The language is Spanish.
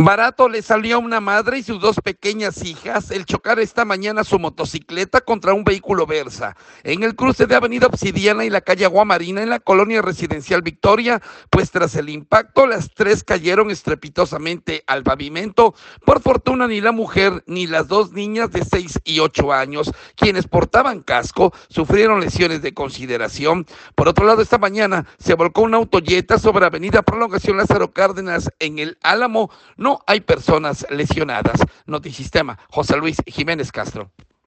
Barato le salió a una madre y sus dos pequeñas hijas el chocar esta mañana su motocicleta contra un vehículo Versa en el cruce de Avenida Obsidiana y la calle Aguamarina en la colonia residencial Victoria, pues tras el impacto las tres cayeron estrepitosamente al pavimento. Por fortuna ni la mujer ni las dos niñas de 6 y 8 años, quienes portaban casco, sufrieron lesiones de consideración. Por otro lado, esta mañana se volcó un auto Jetta sobre Avenida Prolongación Lázaro Cárdenas en el Álamo. No hay personas lesionadas. Notisistema, José Luis Jiménez Castro.